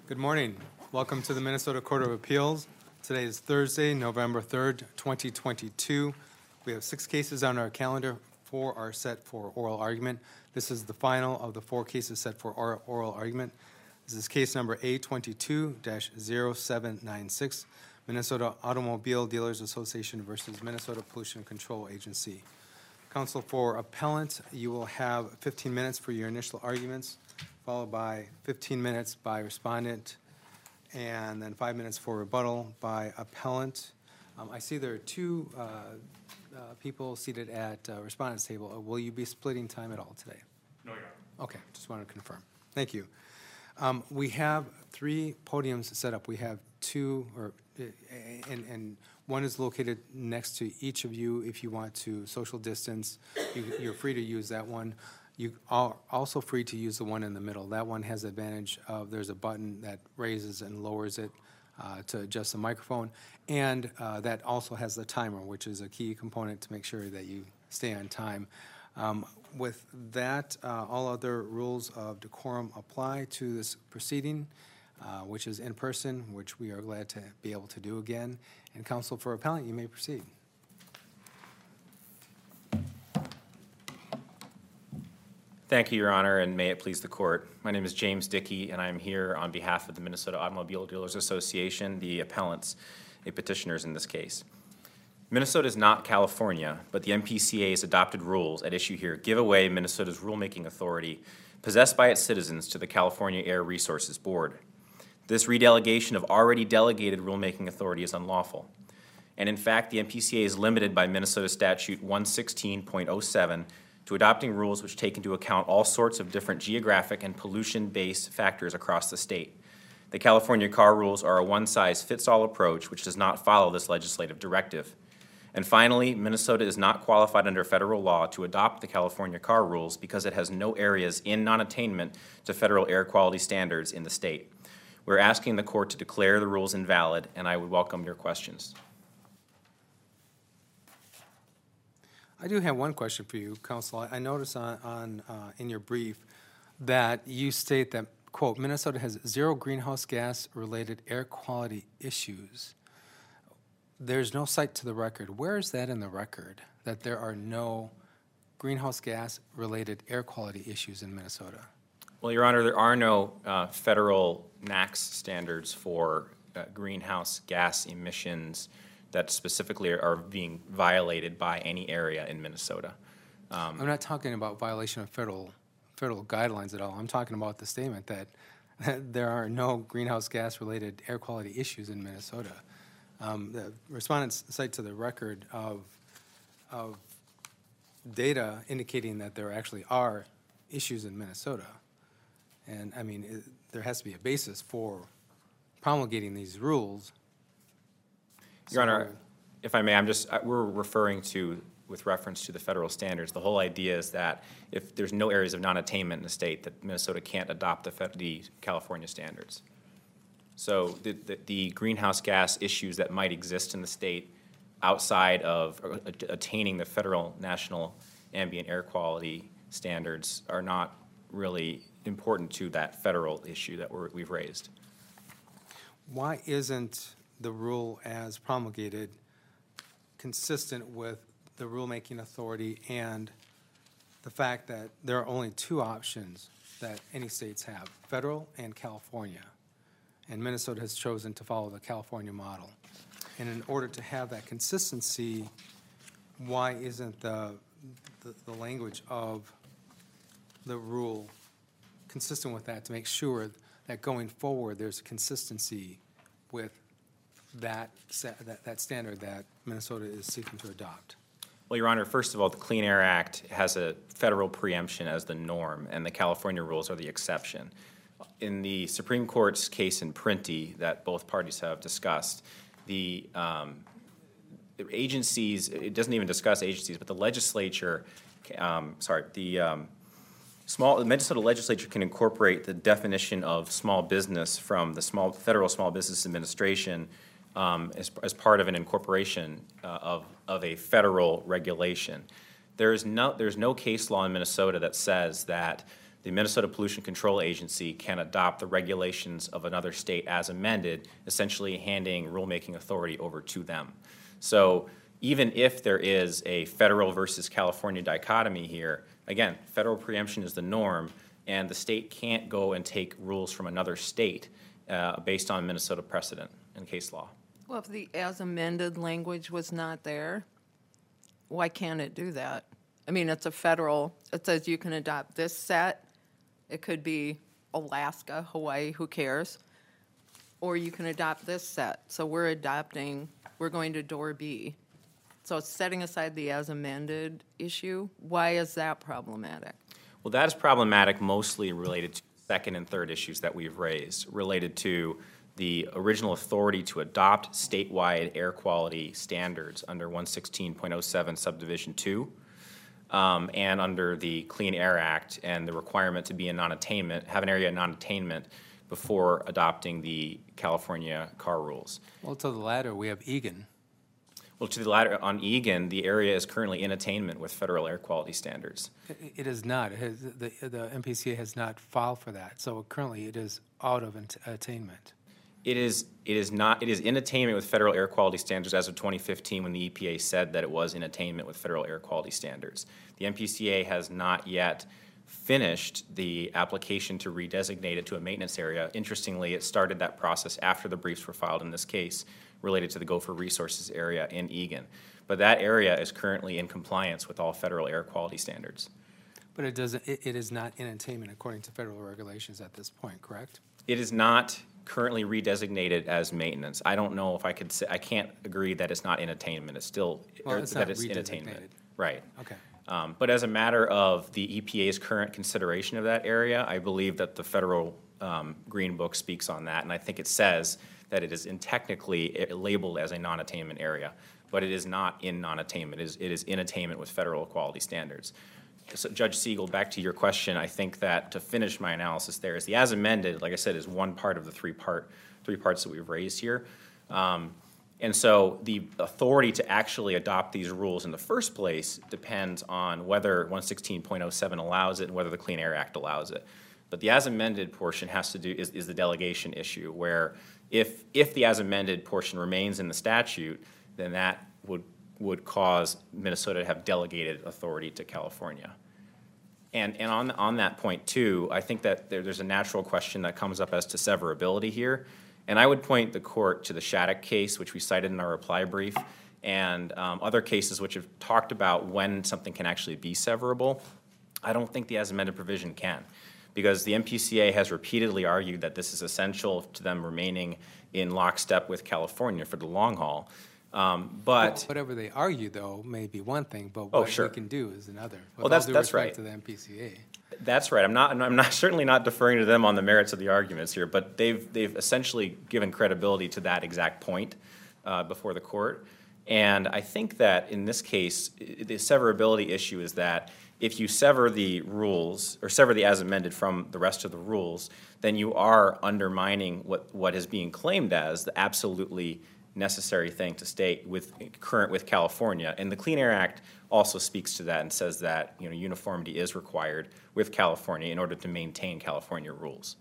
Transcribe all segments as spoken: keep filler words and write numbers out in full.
Good morning. Welcome to the Minnesota Court of Appeals. Today is Thursday, November third, twenty twenty-two. We have six cases on our calendar. Four are set for oral argument. This is the final of the four cases set for or- oral argument. This is case number A twenty-two dash zero seven nine six, Minnesota Automobile Dealers Association versus Minnesota Pollution Control Agency. Counsel for appellant, you will have fifteen minutes for your initial arguments, followed by fifteen minutes by respondent, and then five minutes for rebuttal by appellant. Um, I see there are two uh, uh, people seated at uh, respondent's table. Uh, will you be splitting time at all today? No, Your Honor. Okay, just wanted to confirm. Thank you. Um, we have three podiums set up. We have two, or uh, and, and one is located next to each of you. If you want to social distance, you, you're free to use that one. You are also free to use the one in the middle. That one has the advantage of there's a button that raises and lowers it uh, to adjust the microphone, and uh, that also has the timer, which is a key component to make sure that you stay on time. Um, with that, uh, all other rules of decorum apply to this proceeding, uh, which is in person, which we are glad to be able to do again. And counsel for appellant, you may proceed. Thank you, Your Honor, and may it please the Court. My name is James Dickey, and I am here on behalf of the Minnesota Automobile Dealers Association, the appellants, the petitioners in this case. Minnesota is not California, but the M P C A's adopted rules at issue here give away Minnesota's rulemaking authority possessed by its citizens to the California Air Resources Board. This redelegation of already delegated rulemaking authority is unlawful. And in fact, the M P C A is limited by Minnesota Statute one sixteen point oh seven to adopting rules which take into account all sorts of different geographic and pollution-based factors across the state. The California car rules are a one-size-fits-all approach which does not follow this legislative directive. And finally, Minnesota is not qualified under federal law to adopt the California car rules because it has no areas in non-attainment to federal air quality standards in the state. We're asking the court to declare the rules invalid, and I would welcome your questions. I do have one question for you, counsel. I notice on, on uh, in your brief that you state that, quote, Minnesota has zero greenhouse gas-related air quality issues. There's no cite to the record. Where is that in the record, that there are no greenhouse gas-related air quality issues in Minnesota? Well, Your Honor, there are no uh, federal N A A C standards for uh, greenhouse gas emissions that specifically are, are being violated by any area in Minnesota. Um, I'm not talking about violation of federal federal guidelines at all. I'm talking about the statement that, that there are no greenhouse gas-related air quality issues in Minnesota. Um, the respondents cite to the record of, of data indicating that there actually are issues in Minnesota. And, I mean, it, there has to be a basis for promulgating these rules. Your So, Honor, if I may, I'm just, we're referring to, with reference to the federal standards, the whole idea is that if there's no areas of non-attainment in the state, that Minnesota can't adopt the, the California standards. So the, the, the greenhouse gas issues that might exist in the state outside of attaining the federal national ambient air quality standards are not really important to that federal issue that we're, we've raised. Why isn't the rule as promulgated consistent with the rulemaking authority and the fact that there are only two options that any states have, federal and California? And Minnesota has chosen to follow the California model. And in order to have that consistency, why isn't the, the, the language of the rule consistent with that to make sure that going forward there's a consistency with that, that, that standard that Minnesota is seeking to adopt? Well, Your Honor, first of all, the Clean Air Act has a federal preemption as the norm, and the California rules are the exception. In the Supreme Court's case in Printy that both parties have discussed, the, um, the agencies, it doesn't even discuss agencies, but the legislature, um, sorry, the um, small, the Minnesota legislature can incorporate the definition of small business from the small Federal Small Business Administration um, as, as part of an incorporation uh, of, of a federal regulation. There is no, there's no case law in Minnesota that says that the Minnesota Pollution Control Agency can adopt the regulations of another state as amended, essentially handing rulemaking authority over to them. So even if there is a federal versus California dichotomy here, again, federal preemption is the norm, and the state can't go and take rules from another state uh, based on Minnesota precedent and case law. Well, if the as amended language was not there, why can't it do that? I mean, it's a federal, it says you can adopt this set. It could be Alaska, Hawaii, who cares? Or you can adopt this set. So we're adopting, we're going to door B. So it's setting aside the as amended issue. Why is that problematic? Well, that is problematic mostly related to second and third issues that we've raised, related to the original authority to adopt statewide air quality standards under one sixteen point oh seven subdivision two, um, and under the Clean Air Act and the requirement to be in non-attainment, have an area of non-attainment before adopting the California car rules. Well, to the latter, we have Egan. Well, to the latter, on Egan, the area is currently in attainment with federal air quality standards. I- It is not. It has, the, the M P C A has not filed for that, so currently it is out of ent- attainment. It is, it is not, it is in attainment with federal air quality standards as of twenty fifteen, when the E P A said that it was in attainment with federal air quality standards. The M P C A has not yet finished the application to redesignate it to a maintenance area. Interestingly, it started that process after the briefs were filed in this case related to the Gopher Resources area in Egan. But that area is currently in compliance with all federal air quality standards. But it doesn't, it, it is not in attainment according to federal regulations at this point, correct? It is not currently redesignated as maintenance. I don't know if I could say, I can't agree that it's not in attainment. It's still, Well, or it's that not it's in attainment. redesignated. Right. Okay. Um, But as a matter of the E P A's current consideration of that area, I believe that the federal um, Green Book speaks on that, and I think it says that it is in technically uh, labeled as a non-attainment area, but it is not in non-attainment. It is, it is in attainment with federal quality standards. So Judge Siegel, back to your question, I think that to finish my analysis there is the as amended, like I said, is one part of the three part, three parts that we've raised here. Um, And so the authority to actually adopt these rules in the first place depends on whether one sixteen point oh seven allows it and whether the Clean Air Act allows it. But the as amended portion has to do, is, is the delegation issue, where if, if the as amended portion remains in the statute, then that would, would cause Minnesota to have delegated authority to California. And, and on, on that point too, I think that there, there's a natural question that comes up as to severability here. And I would point the court to the Shattuck case, which we cited in our reply brief, and um, other cases which have talked about when something can actually be severable. I don't think the as amended provision can, because the M P C A has repeatedly argued that this is essential to them remaining in lockstep with California for the long haul. Um, but Whatever they argue, though, may be one thing, but Oh, what sure. we can do is another. With Well, that's- all due that's respect right. to the M P C A. That's right. I'm not, I'm not, certainly not deferring to them on the merits of the arguments here, but they've, they've essentially given credibility to that exact point uh, before the court. And I think that in this case, i- the severability issue is that if you sever the rules, or sever the as amended from the rest of the rules, then you are undermining what, what is being claimed as the absolutely necessary thing to stay with, current with California. And the Clean Air Act also speaks to that and says that, you know, uniformity is required with California in order to maintain California rules.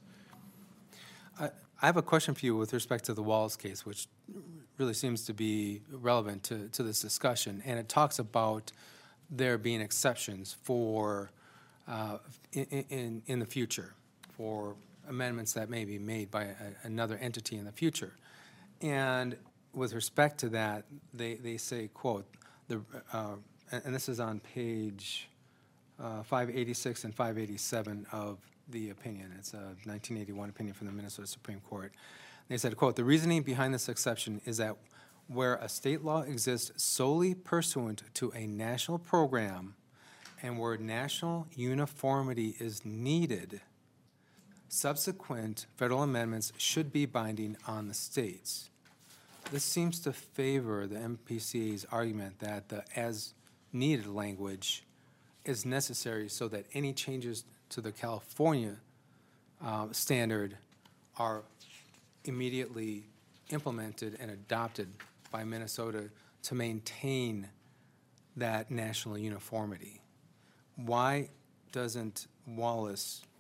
I I have a question for you with respect to the Walls case, which really seems to be relevant to, to this discussion. And it talks about there being exceptions for, uh, in, in, in the future, for amendments that may be made by a, another entity in the future. And with respect to that, they, they say, quote, the, uh, and, and this is on page uh, five eighty-six and five eighty-seven of the opinion. It's a nineteen eighty-one opinion from the Minnesota Supreme Court. They said, quote, the reasoning behind this exception is that where a state law exists solely pursuant to a national program and where national uniformity is needed, subsequent federal amendments should be binding on the states. This seems to favor the M P C A's argument that the as-needed language is necessary so that any changes to the California uh, standard are immediately implemented and adopted by Minnesota to maintain that national uniformity. Why doesn't Wallace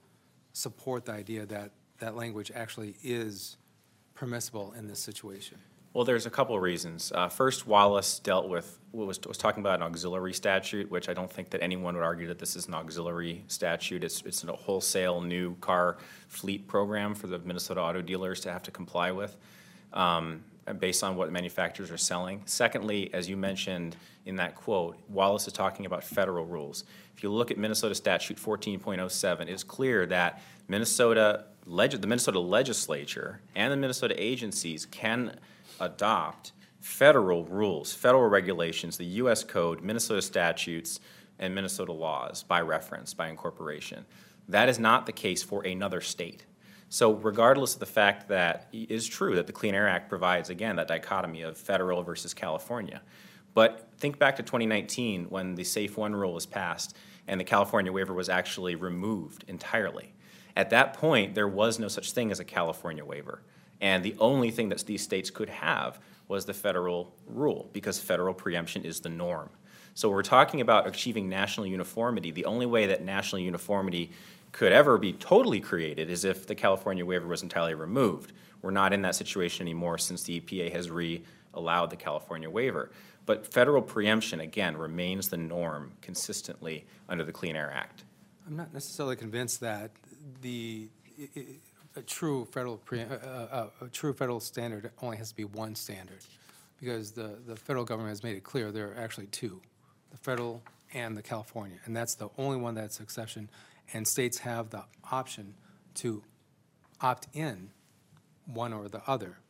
support the idea that that language actually is permissible in this situation? Well, there's a couple of reasons. Uh, first, Wallace dealt with, was, was talking about an auxiliary statute, which I don't think that anyone would argue that this is an auxiliary statute. It's, it's a wholesale new car fleet program for the Minnesota auto dealers to have to comply with, um, based on what manufacturers are selling. Secondly, as you mentioned in that quote, Wallace is talking about federal rules. If you look at Minnesota Statute fourteen point oh seven, it's clear that Minnesota, leg- the Minnesota legislature and the Minnesota agencies can adopt federal rules, federal regulations, the U S Code, Minnesota statutes, and Minnesota laws by reference, by incorporation. That is not the case for another state. So regardless of the fact that it is true that the Clean Air Act provides, again, that dichotomy of federal versus California, but think back to twenty nineteen when the Safe One rule was passed and the California waiver was actually removed entirely. At that point, there was no such thing as a California waiver. And the only thing that these states could have was the federal rule, because federal preemption is the norm. So we're talking about achieving national uniformity. The only way that national uniformity could ever be totally created is if the California waiver was entirely removed. We're not in that situation anymore since the E P A has re-allowed the California waiver. But federal preemption, again, remains the norm consistently under the Clean Air Act. I'm not necessarily convinced that the i- i- a true federal pre, uh, uh, a true federal standard only has to be one standard, because the, the federal government has made it clear there are actually two, the federal and the California, and that's the only one that's exception, and states have the option to opt in one or the other.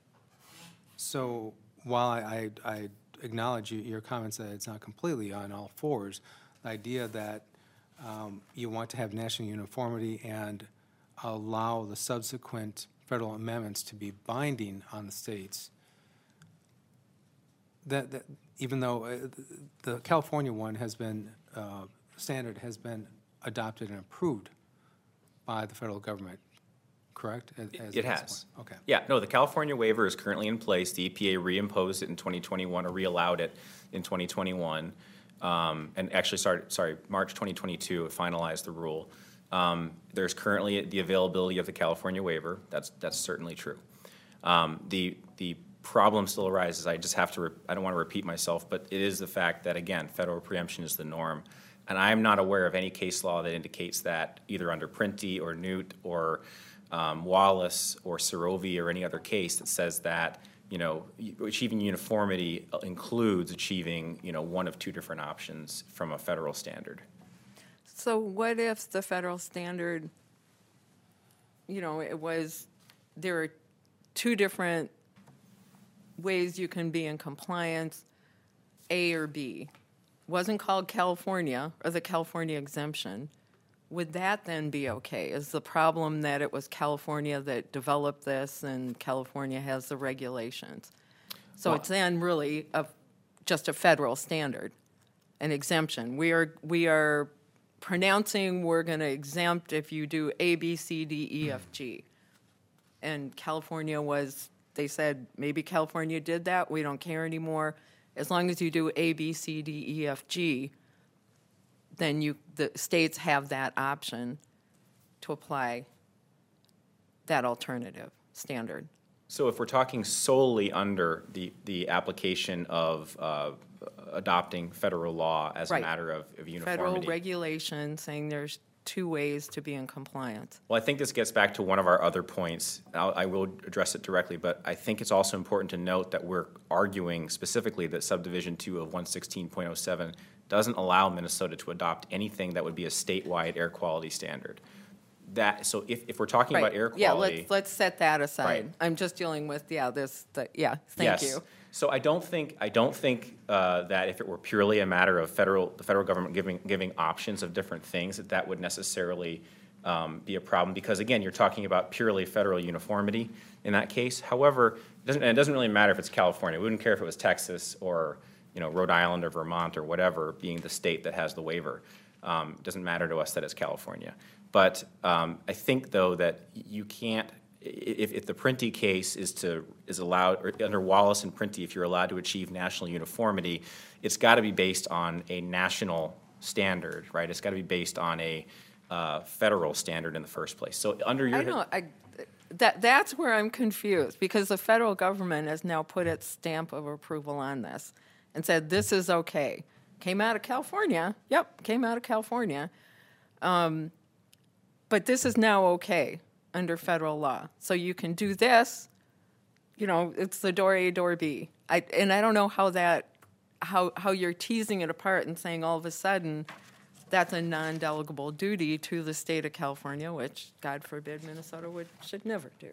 So while I, I, I acknowledge you, your comments that it's not completely on all fours, the idea that um, you want to have national uniformity and allow the subsequent federal amendments to be binding on the states, that, that even though uh, the California one has been, uh, standard has been adopted and approved by the federal government, correct? As- as It of this has. point? Okay. Yeah, no, the California waiver is currently in place. The E P A reimposed it in twenty twenty-one, or reallowed it in twenty twenty-one. Um, and actually, started, sorry, March twenty twenty-two, it finalized the rule. Um, there's currently the availability of the California waiver. That's, that's certainly true. Um, the, the problem still arises. I just have to, re- I don't want to repeat myself, but it is the fact that, again, federal preemption is the norm. And I'm not aware of any case law that indicates that, either under Printy or Newt or um, Wallace or Sarovi or any other case that says that, you know, achieving uniformity includes achieving, you know, one of two different options from a federal standard. So what if the federal standard, you know, it was, there are two different ways you can be in compliance, A or B, wasn't called California or the California exemption, would that then be okay? Is the problem that it was California that developed this and California has the regulations? So Well- it's then really a, just a federal standard, an exemption. We are, we are pronouncing we're going to exempt if you do A, B, C, D, E, F, G. And California was, they said, maybe California did that, we don't care anymore. As long as you do A, B, C, D, E, F, G, then you, the states have that option to apply that alternative standard. So if we're talking solely under the, the application of uh, adopting federal law as a Right. matter of, of Federal uniformity. regulation saying there's two ways to be in compliance. Well, I think this gets back to one of our other points. I'll, I will address it directly, but I think it's also important to note that we're arguing specifically that subdivision two of one sixteen point oh seven doesn't allow Minnesota to adopt anything that would be a statewide air quality standard. That, so if, if we're talking about air Yeah, quality. let's, let's set that aside. Right. I'm just dealing with, yeah, this, the, yeah, thank Yes. you. So I don't think, I don't think uh, that if it were purely a matter of federal, the federal government giving, giving options of different things, that that would necessarily um, be a problem, because again, you're talking about purely federal uniformity in that case. However, it doesn't, and it doesn't really matter if it's California. We wouldn't care if it was Texas or, you know, Rhode Island or Vermont or whatever, being the state that has the waiver. Um, it doesn't matter to us that it's California. But um, I think, though, that you can't, if, if the Printy case is to, is allowed, or under Wallace and Printy, if you're allowed to achieve national uniformity, it's got to be based on a national standard, right? It's got to be based on a, uh, federal standard in the first place. So under your I know, I, that, that's where I'm confused, because the federal government has now put its stamp of approval on this and said, this is okay. Came out of California, yep, came out of California. Um, but this is now okay under federal law. So you can do this, you know, it's the door A, door B. I, and I don't know how that, how, how you're teasing it apart and saying all of a sudden that's a non-delegable duty to the state of California, which, God forbid, Minnesota would, should never do.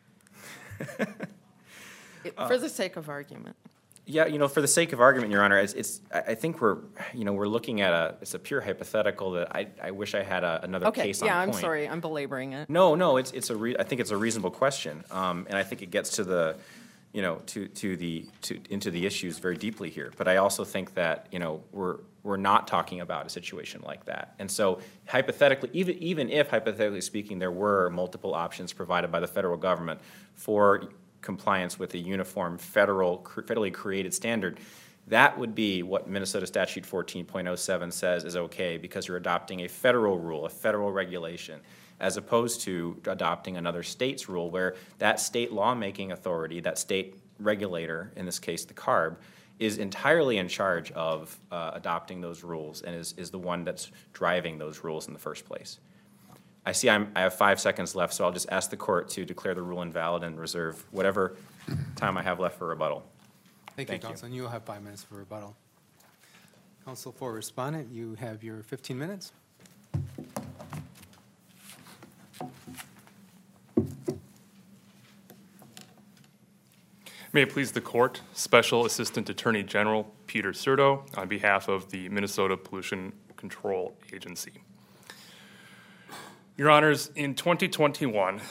It- For the sake of argument. Yeah, you know, for the sake of argument, Your Honor, it's, it's I I think we're, you know, we're looking at a, it's a pure hypothetical that I, I wish I had a, another Okay, case on yeah, point. I'm sorry, I'm belaboring it. No, no, it's, it's a re, I think it's a reasonable question. Um, and I think it gets to the, you know, to, to the, to, into the issues very deeply here. But I also think that, you know, we're, we're not talking about a situation like that. And so hypothetically, even, even if hypothetically speaking, there were multiple options provided by the federal government for compliance with a uniform federal, federally created standard, that would be what Minnesota Statute fourteen point oh seven says is okay, because you're adopting a federal rule, a federal regulation, as opposed to adopting another state's rule where that state lawmaking authority, that state regulator, in this case the C A R B, is entirely in charge of uh, adopting those rules and is, is the one that's driving those rules in the first place. I see I'm, I have five seconds left, so I'll just ask the court to declare the rule invalid and reserve whatever time I have left for rebuttal. Thank you, Thank you. Counsel, and you'll have five minutes for rebuttal. Counsel for respondent, you have your fifteen minutes. May it please the court, Special Assistant Attorney General Peter Serto on behalf of the Minnesota Pollution Control Agency. Your Honors, in twenty twenty-one,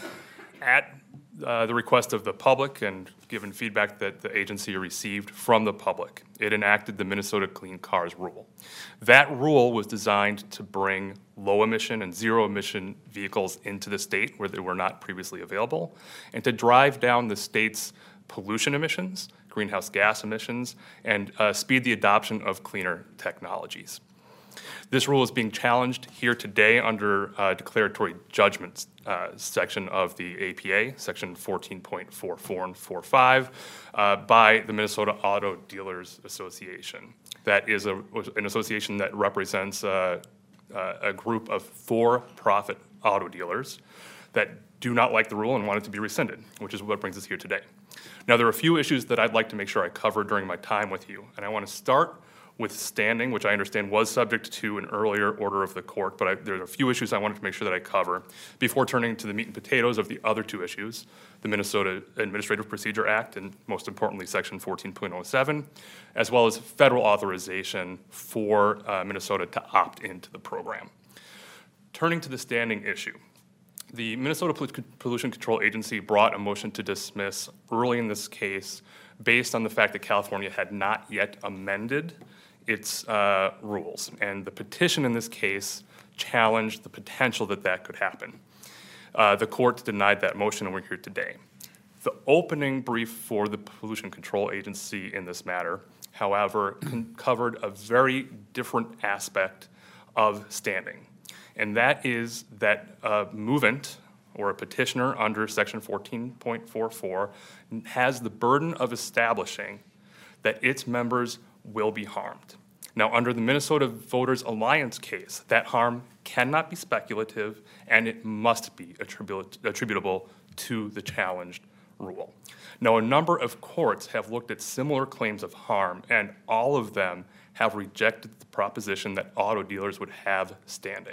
at uh, the request of the public and given feedback that the agency received from the public, it enacted the Minnesota Clean Cars Rule. That rule was designed to bring low-emission and zero-emission vehicles into the state where they were not previously available, and to drive down the state's pollution emissions, greenhouse gas emissions, and uh, speed the adoption of cleaner technologies. This rule is being challenged here today under uh, declaratory judgments uh, section of the A P A, section fourteen point four four and forty-five, uh, by the Minnesota Auto Dealers Association. That is a, an association that represents uh, uh, a group of for-profit auto dealers that do not like the rule and want it to be rescinded, which is what brings us here today. Now, there are a few issues that I'd like to make sure I cover during my time with you, and I want to start with standing, which I understand was subject to an earlier order of the court, but I, there are a few issues I wanted to make sure that I cover before turning to the meat and potatoes of the other two issues, the Minnesota Administrative Procedure Act, and most importantly, section fourteen point oh seven, as well as federal authorization for uh, Minnesota to opt into the program. Turning to the standing issue, the Minnesota Pollution Control Agency brought a motion to dismiss early in this case based on the fact that California had not yet amended its uh, rules. And the petition in this case challenged the potential that that could happen. Uh, the court denied that motion, and we're here today. The opening brief for the Pollution Control Agency in this matter, however, covered a very different aspect of standing. And that is that a movant or a petitioner under section fourteen point four four has the burden of establishing that its members will be harmed. Now, under the Minnesota Voters Alliance case, that harm cannot be speculative and it must be attribu- attributable to the challenged rule. Now, a number of courts have looked at similar claims of harm, and all of them have rejected the proposition that auto dealers would have standing.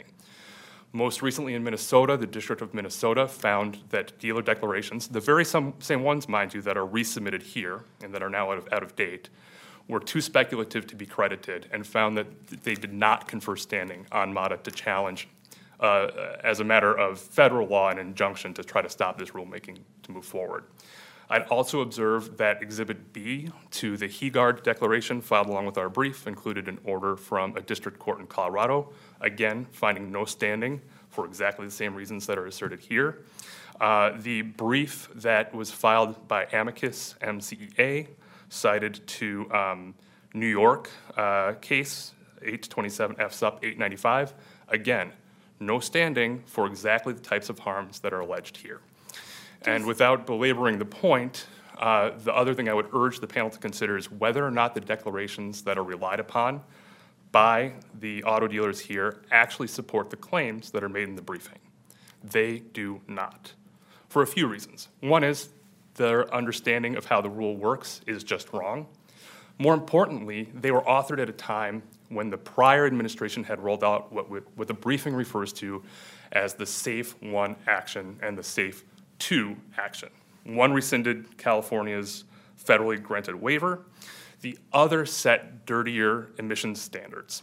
Most recently in Minnesota, the District of Minnesota found that dealer declarations, the very some, same ones, mind you, that are resubmitted here and that are now out of, out of date, were too speculative to be credited, and found that they did not confer standing on MATA to challenge, uh, as a matter of federal law, an injunction to try to stop this rulemaking to move forward. I'd also observe that Exhibit B to the HEGARD declaration filed along with our brief included an order from a district court in Colorado, again, finding no standing for exactly the same reasons that are asserted here. Uh, the brief that was filed by Amicus M C E A cited to um, New York uh, case eight twenty-seven F S U P eight ninety-five, again, no standing for exactly the types of harms that are alleged here. And without belaboring the point, uh, the other thing I would urge the panel to consider is whether or not the declarations that are relied upon by the auto dealers here actually support the claims that are made in the briefing. They do not, for a few reasons. One is their understanding of how the rule works is just wrong. More importantly, they were authored at a time when the prior administration had rolled out what, what the briefing refers to as the SAFE one action and the SAFE two action. One rescinded California's federally granted waiver. The other set dirtier emissions standards.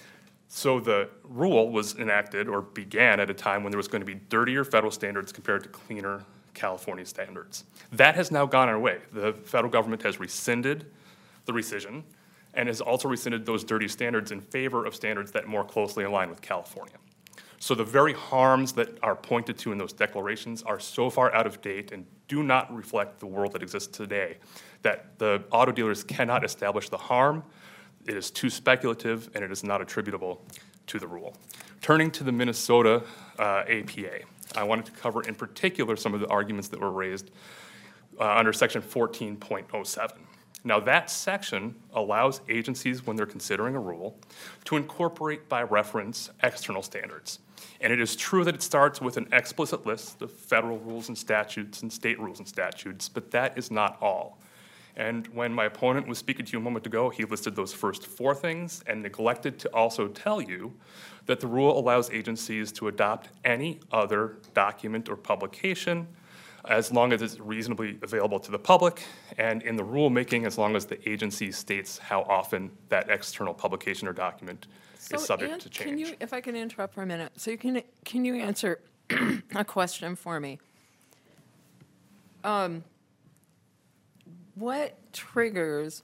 So the rule was enacted or began at a time when there was going to be dirtier federal standards compared to cleaner California standards. That has now gone away. The federal government has rescinded the rescission and has also rescinded those dirty standards in favor of standards that more closely align with California. So the very harms that are pointed to in those declarations are so far out of date and do not reflect the world that exists today that the auto dealers cannot establish the harm. It is too speculative and it is not attributable to the rule. Turning to the Minnesota uh, A P A, I wanted to cover in particular some of the arguments that were raised uh, under section fourteen point oh seven. Now that section allows agencies, when they're considering a rule, to incorporate by reference external standards. And it is true that it starts with an explicit list of federal rules and statutes and state rules and statutes, but that is not all. And when my opponent was speaking to you a moment ago, he listed those first four things and neglected to also tell you that the rule allows agencies to adopt any other document or publication as long as it's reasonably available to the public, and in the rulemaking, as long as the agency states how often that external publication or document So, is subject Ann, to change. Can you, if I can interrupt for a minute, so you can can you answer a question for me? Um, what triggers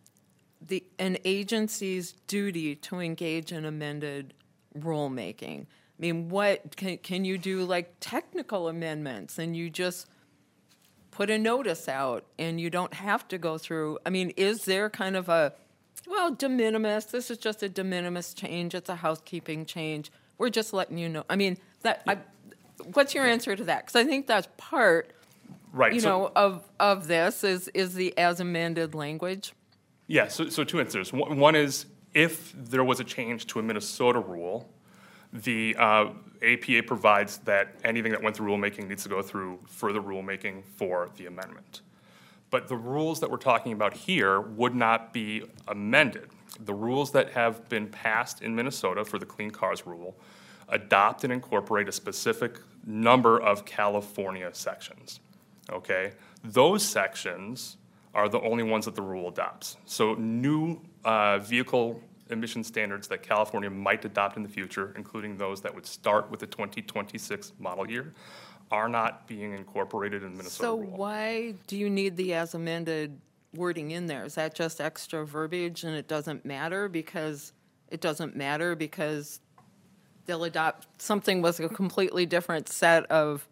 the an agency's duty to engage in amended rulemaking? I mean, what can can you do like technical amendments and you just put a notice out and you don't have to go through? I mean, is there kind of a well, de minimis, this is just a de minimis change, it's a housekeeping change, we're just letting you know. I mean, that. I, what's your answer to that? Because I think that's part, Right. you so, know, of, of this is, is the as amended language. Yeah, so, so two answers. One one is if there was a change to a Minnesota rule, the uh, A P A provides that anything that went through rulemaking needs to go through further rulemaking for the amendment. But the rules that we're talking about here would not be amended. The rules that have been passed in Minnesota for the Clean Cars rule adopt and incorporate a specific number of California sections, okay? Those sections are the only ones that the rule adopts. So new uh, vehicle emission standards that California might adopt in the future, including those that would start with the twenty twenty-six model year, are not being incorporated in the Minnesota So rule. why do you need the as amended wording in there? Is that just extra verbiage and it doesn't matter because it doesn't matter because they'll adopt something with a completely different set of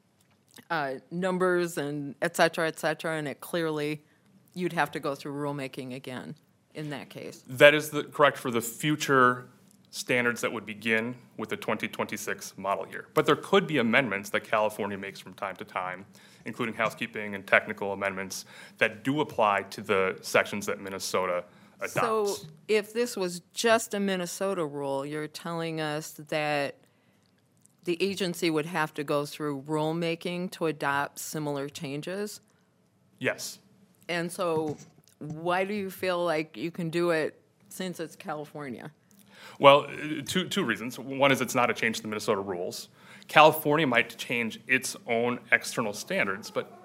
uh, numbers and et cetera, et cetera, and it clearly, you'd have to go through rulemaking again in that case? That is the, correct for the future standards that would begin with the twenty twenty-six model year. But there could be amendments that California makes from time to time, including housekeeping and technical amendments that do apply to the sections that Minnesota adopts. So if this was just a Minnesota rule, you're telling us that the agency would have to go through rulemaking to adopt similar changes? Yes. And so why do you feel like you can do it since it's California? Well, uh, two, two reasons. One is it's not a change to the Minnesota rules. California might change its own external standards, but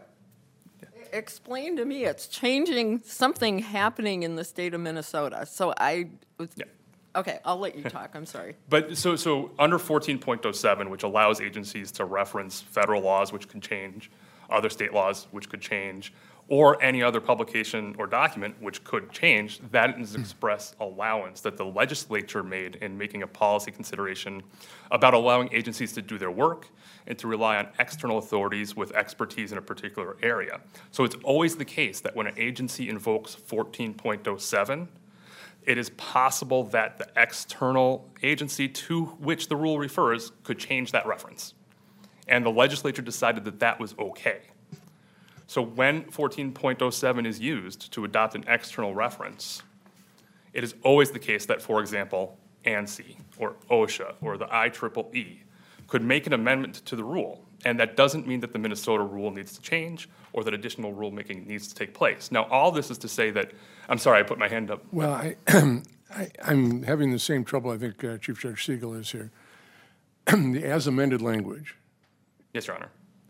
Explain to me, it's changing something happening in the state of Minnesota. So I, was- Yeah. okay, I'll let you talk, I'm sorry. But so, so under fourteen point oh seven, which allows agencies to reference federal laws which could change, other state laws which could change, or any other publication or document which could change, that is an express allowance that the legislature made in making a policy consideration about allowing agencies to do their work and to rely on external authorities with expertise in a particular area. So it's always the case that when an agency invokes fourteen point oh seven, it is possible that the external agency to which the rule refers could change that reference. And the legislature decided that that was okay. So when fourteen point oh seven is used to adopt an external reference, it is always the case that, for example, ANSI or OSHA or the I triple E could make an amendment to the rule. And that doesn't mean that the Minnesota rule needs to change or that additional rulemaking needs to take place. Now, all this is to say that, I'm sorry, I put my hand up. Well, I, I, I'm having the same trouble I think uh, Chief Judge Siegel is here. The as amended language Yes, Your Honor.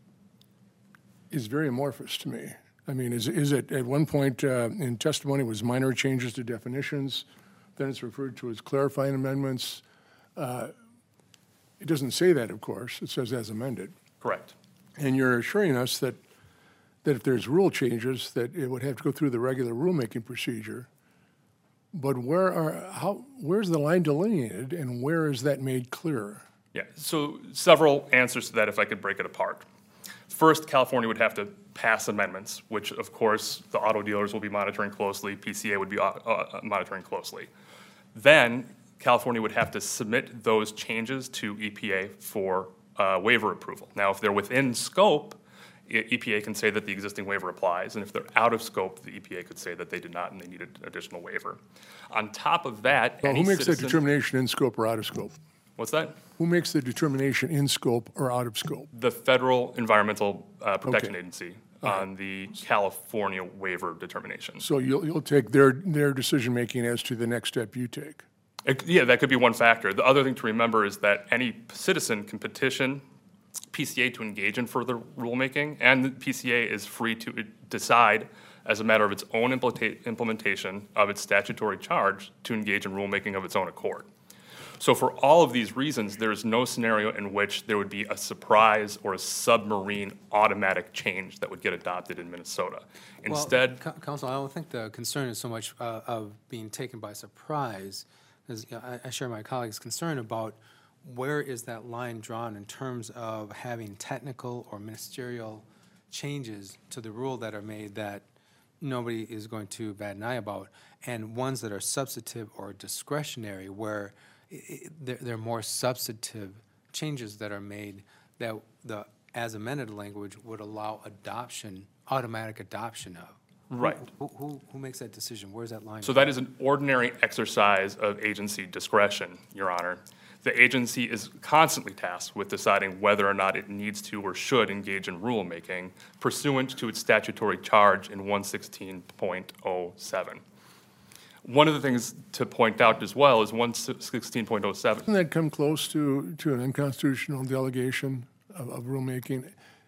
is very amorphous to me. I mean, is, is it, at one point uh, in testimony, was minor changes to definitions, then it's referred to as clarifying amendments. Uh, it doesn't say that, of course. It says as amended. Correct. And you're assuring us that, that if there's rule changes, that it would have to go through the regular rulemaking procedure. But where are, how, where's the line delineated and where is that made clear? Yeah, so several answers to that if I could break it apart. First, California would have to pass amendments, which of course the auto dealers will be monitoring closely, P C A would be uh, uh, monitoring closely. Then California would have to submit those changes to E P A for uh, waiver approval. Now, if they're within scope, E P A can say that the existing waiver applies, and if they're out of scope, the E P A could say that they did not and they needed additional waiver. On top of that, Well, any who makes that citizen- determination in scope or out of scope? What's that? Who makes the determination in scope or out of scope? The Federal Environmental uh, Protection Okay. Agency on the California waiver determination. So you'll, you'll take their, their decision-making as to the next step you take. It- Yeah, that could be one factor. The other thing to remember is that any citizen can petition P C A to engage in further rulemaking, and the P C A is free to decide, as a matter of its own impleta- implementation of its statutory charge, to engage in rulemaking of its own accord. So for all of these reasons, there is no scenario in which there would be a surprise or a submarine automatic change that would get adopted in Minnesota. Instead, Well, Co- Counsel, I don't think the concern is so much uh, of being taken by surprise, as you know, I, I share my colleague's concern about where is that line drawn in terms of having technical or ministerial changes to the rule that are made that nobody is going to bat an eye about, and ones that are substantive or discretionary where i- i- they're, they're more substantive changes that are made that the as amended language would allow adoption, automatic adoption of. right. Who, who, who makes that decision? Where's that line? So that is an ordinary exercise of agency discretion, Your Honor. The agency is constantly tasked with deciding whether or not it needs to or should engage in rulemaking pursuant to its statutory charge in one sixteen point oh seven. One of the things to point out as well is one sixteen point oh seven. Doesn't that come close to, to an unconstitutional delegation of, of rulemaking,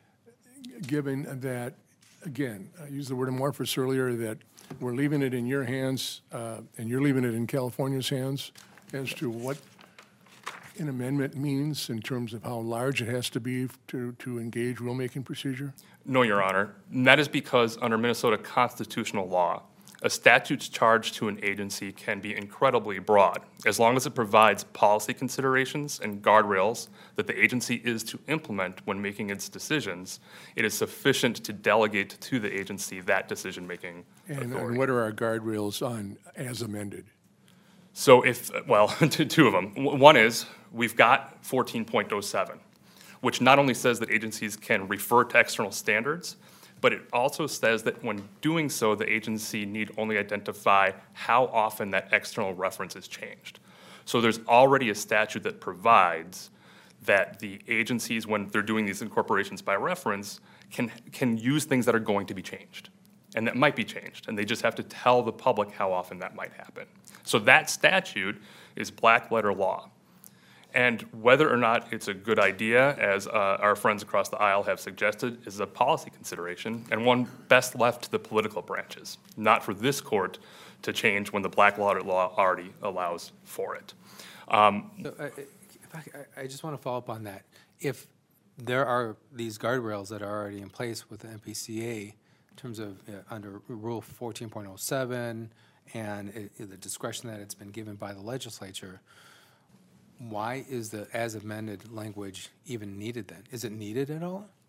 given that, again, I used the word amorphous earlier, that we're leaving it in your hands, uh, and you're leaving it in California's hands as to what an amendment means in terms of how large it has to be to, to engage rulemaking procedure? No, Your Honor. And that is because under Minnesota constitutional law, a statute's charge to an agency can be incredibly broad, as long as it provides policy considerations and guardrails that the agency is to implement when making its decisions. It is sufficient to delegate to the agency that decision-making And, and authority. what are our guardrails on as amended? So if, well, two two of them. W- One is, we've got fourteen point oh seven, which not only says that agencies can refer to external standards, but it also says that when doing so, the agency need only identify how often that external reference is changed. So there's already a statute that provides that the agencies, when they're doing these incorporations by reference, can, can use things that are going to be changed and that might be changed, and they just have to tell the public how often that might happen. So that statute is black letter law. And whether or not it's a good idea, as uh, our friends across the aisle have suggested, is a policy consideration, and one best left to the political branches, not for this court to change when the black letter law already allows for it. Um, So, uh, if I, I just want to follow up on that. If there are these guardrails that are already in place with the M P C A in terms of uh, under Rule fourteen point oh seven and it, the discretion that it's been given by the legislature, why is the as amended language even needed then? Is it needed at all?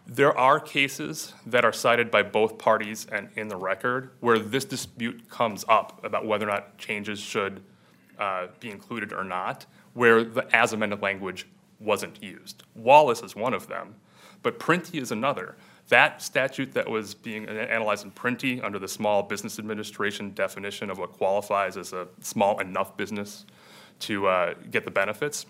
There are cases that are cited by both parties and in the record where this dispute comes up about whether or not changes should uh, be included or not, where the as amended language wasn't used. Wallace is one of them, but Printee is another. That statute that was being analyzed in Printee under the Small Business Administration definition of what qualifies as a small enough business to uh, get the benefits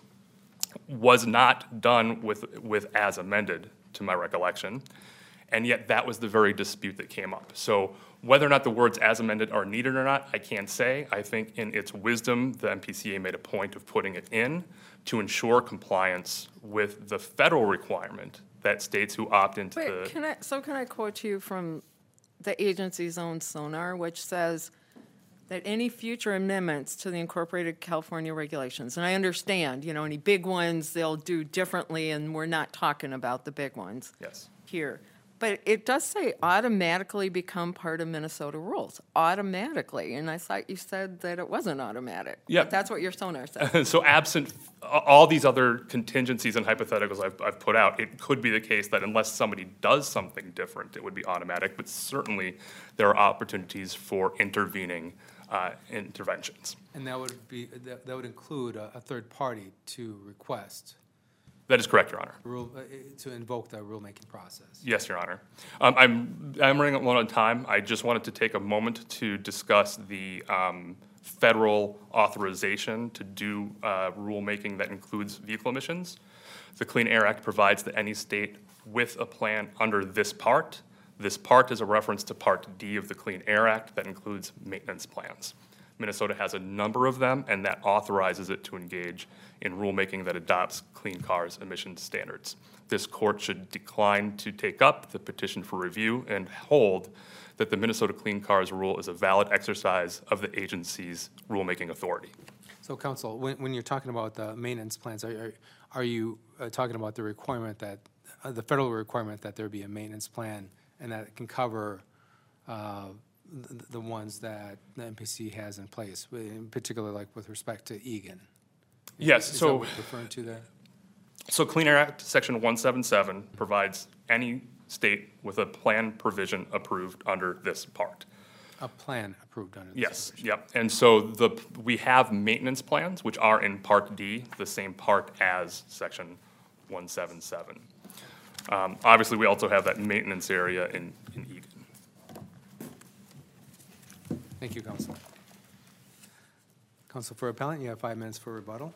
was not done with, with as amended, to my recollection, and yet that was the very dispute that came up. So whether or not the words as amended are needed or not, I can't say. I think in its wisdom, the M P C A made a point of putting it in to ensure compliance with the federal requirement that states who opt into Wait, the... can I, so can I quote you from the agency's own sonar, which says that any future amendments to the incorporated California regulations, and I understand, you know, any big ones they'll do differently, and we're not talking about the big ones Yes. here. But it does say automatically become part of Minnesota rules, automatically. And I thought you said that it wasn't automatic. Yeah. But that's what your sonar says. So absent all these other contingencies and hypotheticals I've, I've put out, it could be the case that unless somebody does something different, it would be automatic. But certainly there are opportunities for intervening uh, interventions. And that would be, that that would include a, a third party to request, That is correct, Your Honor. rule, uh, to invoke the rulemaking process. Yes, Your Honor. Um, I'm, I'm running low on time. I just wanted to take a moment to discuss the um, federal authorization to do uh, rulemaking that includes vehicle emissions. The Clean Air Act provides that any state with a plan under this part, this part is a reference to Part D of the Clean Air Act that includes maintenance plans. Minnesota has a number of them, and that authorizes it to engage in rulemaking that adopts clean cars emission standards. This court should decline to take up the petition for review and hold that the Minnesota Clean Cars Rule is a valid exercise of the agency's rulemaking authority. So, Counsel, when, when you're talking about the maintenance plans, are, are, are you uh, talking about the requirement that, uh, the federal requirement that there be a maintenance plan and that it can cover uh, the, the ones that the M P C has in place, in particular, like with respect to Egan? Yes, Is that so, what you're referring to there? so Clean Air Act, Section one seventy-seven provides any state with a plan provision approved under this part. A plan approved under this? Yes, yep. And so the, we have maintenance plans, which are in Part D, the same part as Section one seventy-seven. Um, Obviously, we also have that maintenance area in, in Egan. Thank you, Counsel. Counsel for Appellant, you have five minutes for rebuttal.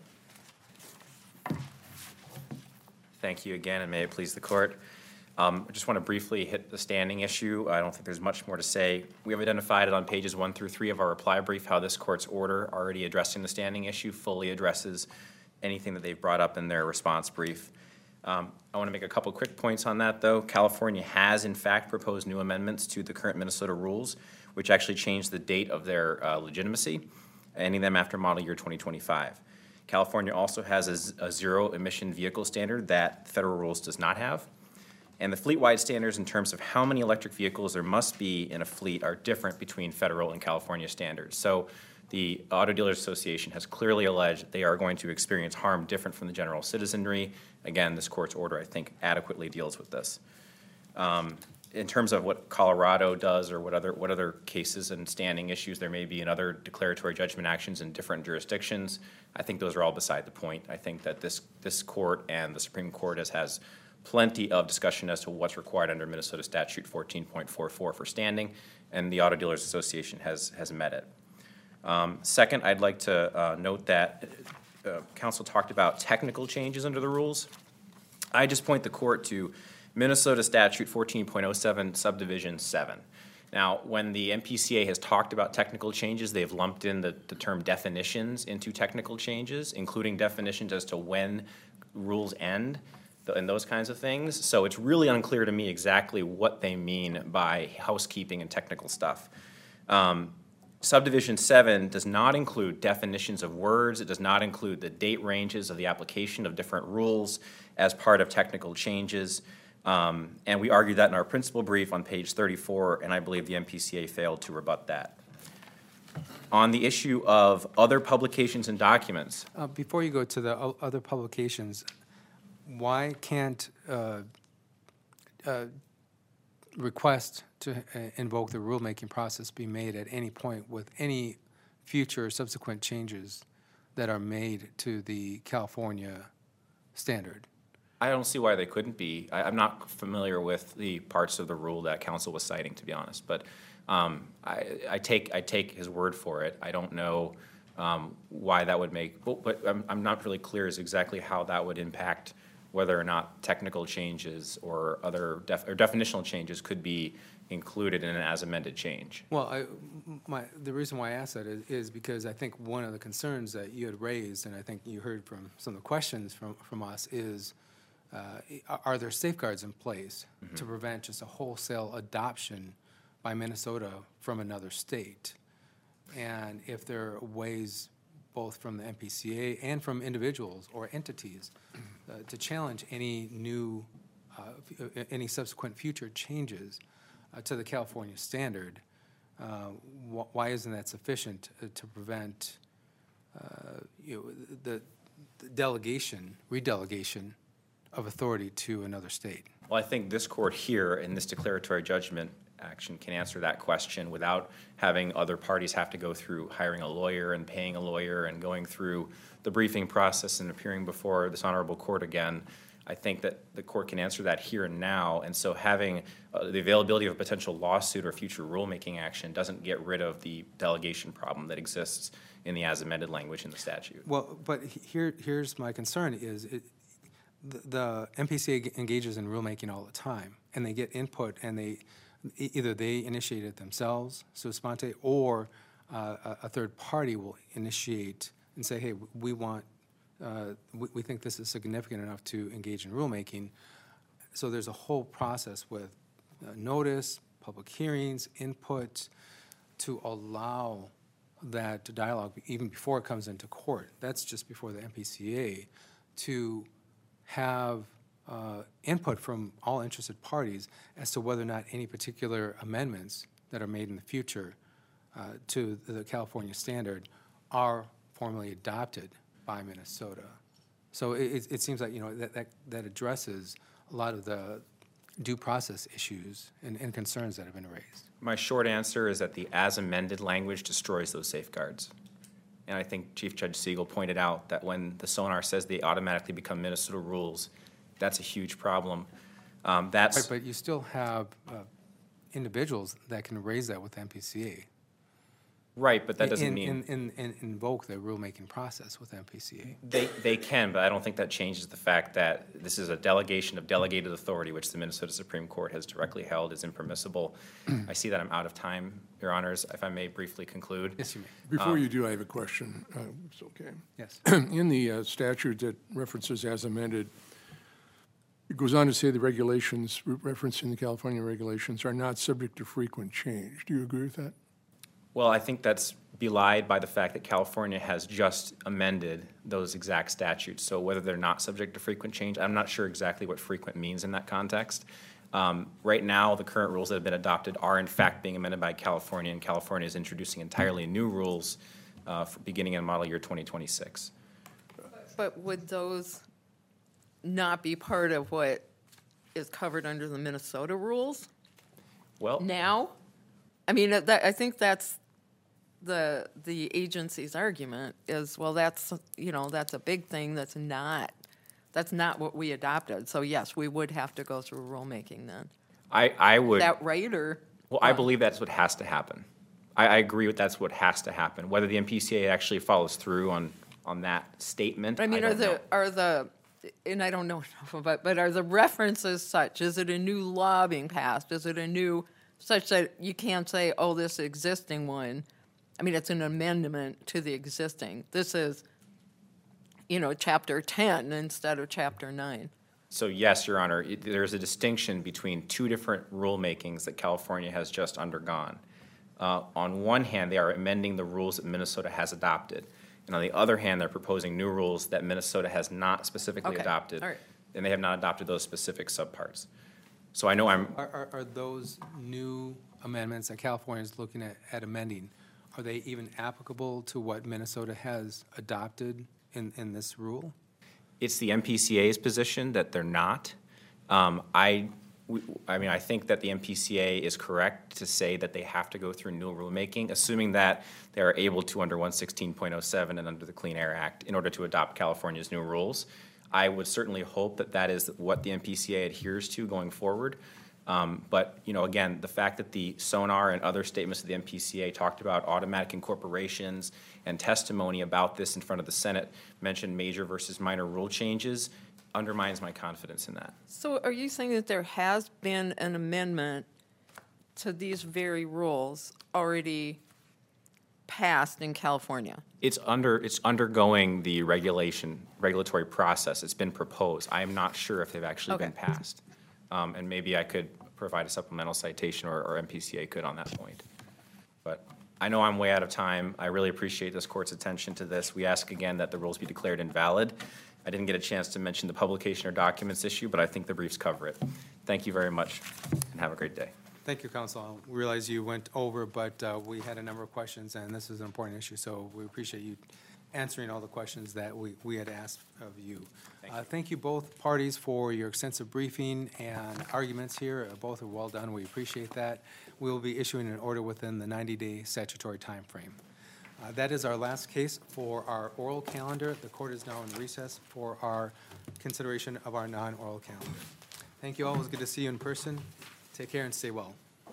Thank you again, and may it please the court. Um, I just want to briefly hit the standing issue. I don't think there's much more to say. We have identified it on pages one through three of our reply brief, how this court's order already addressing the standing issue fully addresses anything that they've brought up in their response brief. Um, I want to make a couple quick points on that, though. California has, in fact, proposed new amendments to the current Minnesota rules, which actually changed the date of their uh, legitimacy, ending them after model year twenty twenty-five. California also has a, z- a zero-emission vehicle standard that federal rules does not have. And the fleet-wide standards in terms of how many electric vehicles there must be in a fleet are different between federal and California standards. So the Auto Dealers Association has clearly alleged they are going to experience harm different from the general citizenry. Again, this court's order, I think, adequately deals with this. Um, in terms of what Colorado does or what other, what other cases and standing issues there may be in other declaratory judgment actions in different jurisdictions, I think those are all beside the point. I think that this, this court and the Supreme Court has, has plenty of discussion as to what's required under Minnesota Statute fourteen point four four for standing, and the Auto Dealers Association has, has met it. Um, second, I'd like to uh, note that uh, counsel talked about technical changes under the rules. I just point the court to Minnesota Statute fourteen point oh seven subdivision seven. Now, when the M P C A has talked about technical changes, they've lumped in the, the term definitions into technical changes, including definitions as to when rules end and those kinds of things. So it's really unclear to me exactly what they mean by housekeeping and technical stuff. Um, Subdivision seven does not include definitions of words. It does not include the date ranges of the application of different rules as part of technical changes. Um, and we argued that in our principal brief on page thirty-four, and I believe the M P C A failed to rebut that. On the issue of other publications and documents, Uh, Before you go to the o- other publications, why can't uh, uh, request to uh, invoke the rulemaking process be made at any point with any future or subsequent changes that are made to the California standard. I don't see why they couldn't be. I, I'm not familiar with the parts of the rule that counsel was citing, to be honest. But um, I, I take I take his word for it. I don't know um, why that would make. But, but I'm, I'm not really clear as exactly how that would impact whether or not technical changes or other def, or definitional changes could be included in an as-amended change. Well, I, my, the reason why I asked that is, is because I think one of the concerns that you had raised, and I think you heard from some of the questions from, from us, is uh, are there safeguards in place mm-hmm. to prevent just a wholesale adoption by Minnesota from another state? And if there are ways, both from the M P C A and from individuals or entities, uh, to challenge any new, uh, f- any subsequent future changes uh, to the California standard, uh, wh- why isn't that sufficient uh, to prevent uh, you know, the, the delegation, redelegation of authority to another state? Well, I think this court here in this declaratory judgment action can answer that question without having other parties have to go through hiring a lawyer and paying a lawyer and going through the briefing process and appearing before this honorable court again. I think that the court can answer that here and now, and so having uh, the availability of a potential lawsuit or future rulemaking action doesn't get rid of the delegation problem that exists in the as-amended language in the statute. Well, but he- here, here's my concern is it, the, the M P C A engages in rulemaking all the time, and they get input, and they e- either they initiate it themselves, sua sponte, or uh, a, a third party will initiate and say, hey, we want, uh, we, we think this is significant enough to engage in rulemaking. So there's a whole process with uh, notice, public hearings, input, to allow that dialogue even before it comes into court. That's just before the M P C A, to have uh, input from all interested parties as to whether or not any particular amendments that are made in the future uh, to the California standard are formally adopted by Minnesota. So it, it, it seems like, you know, that, that, that addresses a lot of the due process issues and, and concerns that have been raised. My short answer is that the as-amended language destroys those safeguards. And I think Chief Judge Siegel pointed out that when the SONAR says they automatically become Minnesota rules, that's a huge problem. Um, that's Right, but you still have uh, individuals that can raise that with the M P C A. right, but that doesn't in, mean in, in, in invoke the rulemaking process with M P C A. they, they can, but I don't think that changes the fact that this is a delegation of delegated authority, which the Minnesota Supreme Court has directly held is impermissible. I see that I'm out of time, Your Honors, if I may briefly conclude. Yes, you may. Before you do, I have a question. Uh, It's okay. Yes. In the uh, statute that references as amended, it goes on to say the regulations, re- referencing the California regulations, are not subject to frequent change. Do you agree with that? Well, I think that's belied by the fact that California has just amended those exact statutes. So whether they're not subject to frequent change, I'm not sure exactly what frequent means in that context. Um, right now, the current rules that have been adopted are in fact being amended by California, and California is introducing entirely new rules uh, for beginning in model year twenty twenty-six. But would those not be part of what is covered under the Minnesota rules Well, now? I mean, that, I think that's the, the agency's argument is, well, that's, you know, that's a big thing that's not, that's not what we adopted. So yes, we would have to go through rulemaking then. I, I would. Is that right, or? Well, I believe that's what has to happen. I, I agree with that's what has to happen. Whether the M P C A actually follows through on, on that statement, I I mean, are don't the, know. are the, and I don't know enough about, but are the references such? Is it a new law being passed? Is it a new, such that you can't say, oh, this existing one, I mean, it's an amendment to the existing. This is, you know, chapter ten instead of chapter nine. So yes, Your Honor, it, there's a distinction between two different rulemakings that California has just undergone. Uh, on one hand, they are amending the rules that Minnesota has adopted. And on the other hand, they're proposing new rules that Minnesota has not specifically Okay, adopted. all right. And they have not adopted those specific subparts. So I know I'm, Are, are, are those new amendments that California is looking at, at amending, are they even applicable to what Minnesota has adopted in, in this rule? it's the M P C A's position that they're not. Um, I we- I mean, I think that the M P C A is correct to say that they have to go through new rulemaking, assuming that they are able to under one sixteen point oh seven and under the Clean Air Act in order to adopt California's new rules. I would certainly hope that that is what the M P C A adheres to going forward. Um, But, you know, again, the fact that the sonar and other statements of the M P C A talked about automatic incorporations and testimony about this in front of the Senate mentioned major versus minor rule changes undermines my confidence in that. So are you saying that there has been an amendment to these very rules already passed in California? It's under, it's undergoing the regulation, regulatory process. It's been proposed. I am not sure if they've actually been Okay. passed. Um, And maybe I could provide a supplemental citation, or, or M P C A could on that point. But I know I'm way out of time. I really appreciate this court's attention to this. We ask again that the rules be declared invalid. I didn't get a chance to mention the publication or documents issue, but I think the briefs cover it. Thank you very much, and have a great day. Thank you, Counsel. I realize you went over, but uh, we had a number of questions, and this is an important issue, so we appreciate you answering all the questions that we, we had asked of you. Thank Uh, you. Thank you both parties for your extensive briefing and arguments here. Uh, Both are well done. We appreciate that. We will be issuing an order within the ninety-day statutory timeframe. Uh, That is our last case for our oral calendar. The court is now in recess for our consideration of our non-oral calendar. Thank you all. It was good to see you in person. Take care and stay well.